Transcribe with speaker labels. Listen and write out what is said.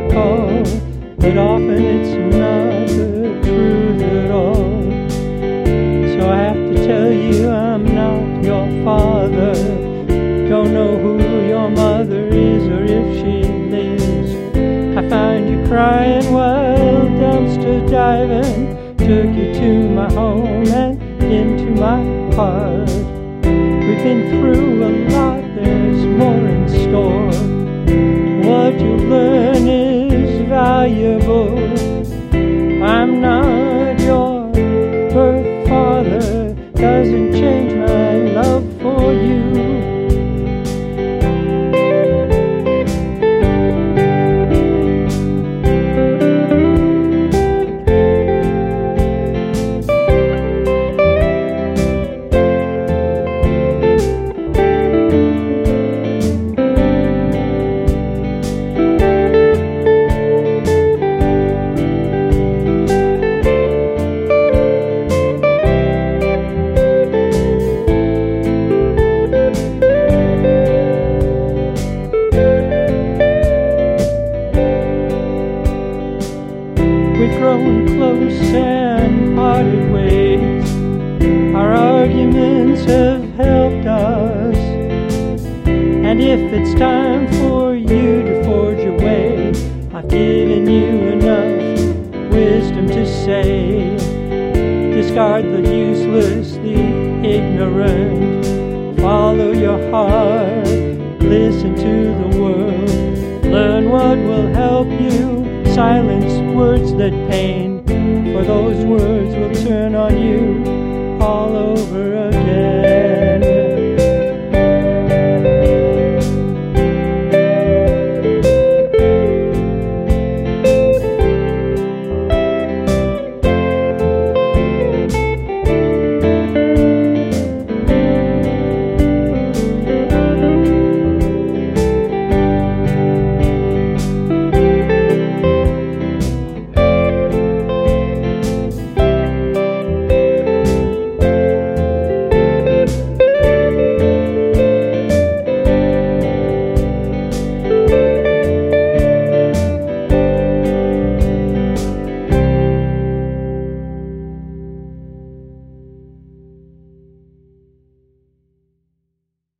Speaker 1: call, but often it's not the truth at all. So I have to tell you I'm not your father. Don't know who your mother is or if she lives. I found you crying while dumpster diving, took you to my home and into my heart. We've been through a lot, there's more in store. What you learn is valuable. I'm not your birth father, doesn't change my love for you. We've grown close and parted ways. Our arguments have helped us. And if it's time for you to forge your way, I've given you enough wisdom to say, discard the useless, the ignorant. Follow your heart, listen to the world. Learn what will help you. Silence words that pain, for those words will turn on you all over again.